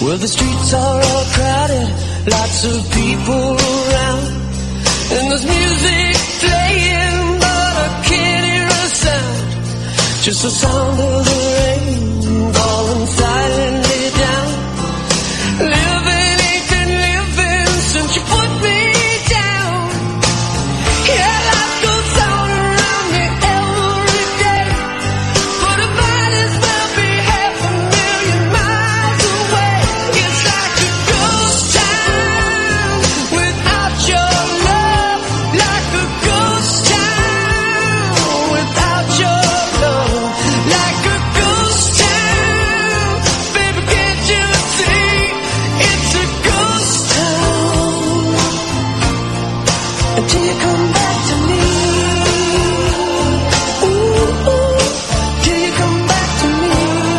Well, the streets are all crowded, lots of people around, and there's music playing, but I can't hear a sound. Just the sound of the rain falling silently down. Living ain't been living since you put me down. Yeah, life goes on around me every day, but I might as well be 500,000 miles away. It's like a ghost town without your love, like a ghost town without your love, like a ghost town. Baby, can't you see it's a ghost town until you come back to me. Ooh, ooh, till you come back to me.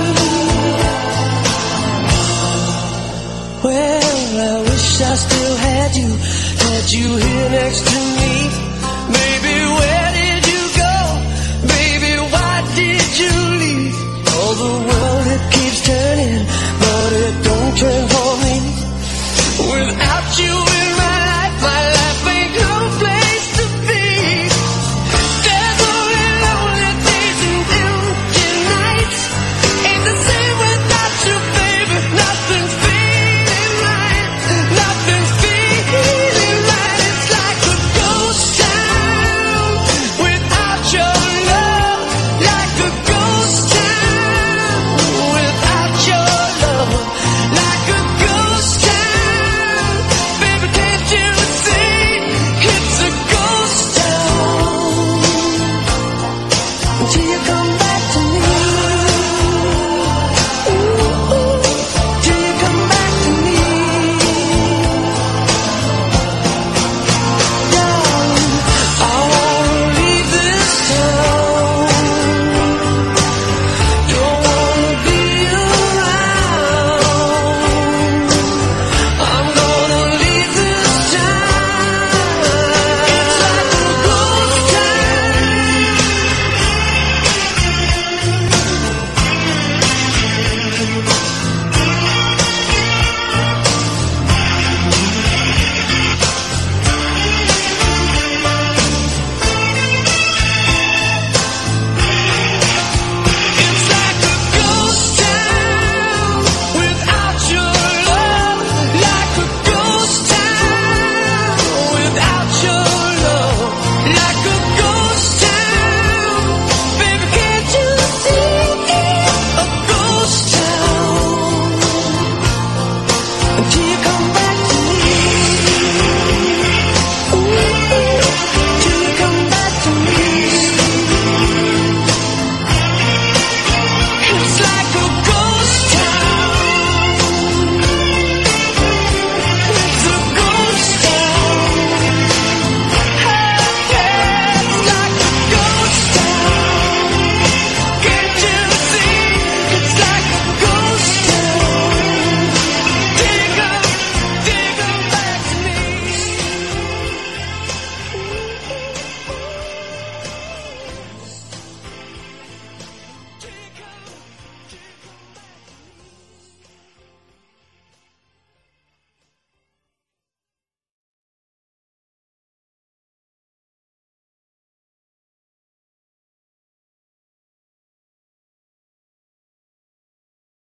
Well, I wish I still had you here next to me. Baby, where did you go? Baby, why did you leave? Oh, the world, it keeps turning, but it don't turn for me. Without you in my life ain't no place to be. There's only lonely days and empty nights. Ain't the same without you, baby. Nothing's feeling right. Nothing's feeling right. It's like a ghost town without your love. Like a ghost town without your love. Like a ghost town. Baby, can't you see it's a ghost town until you come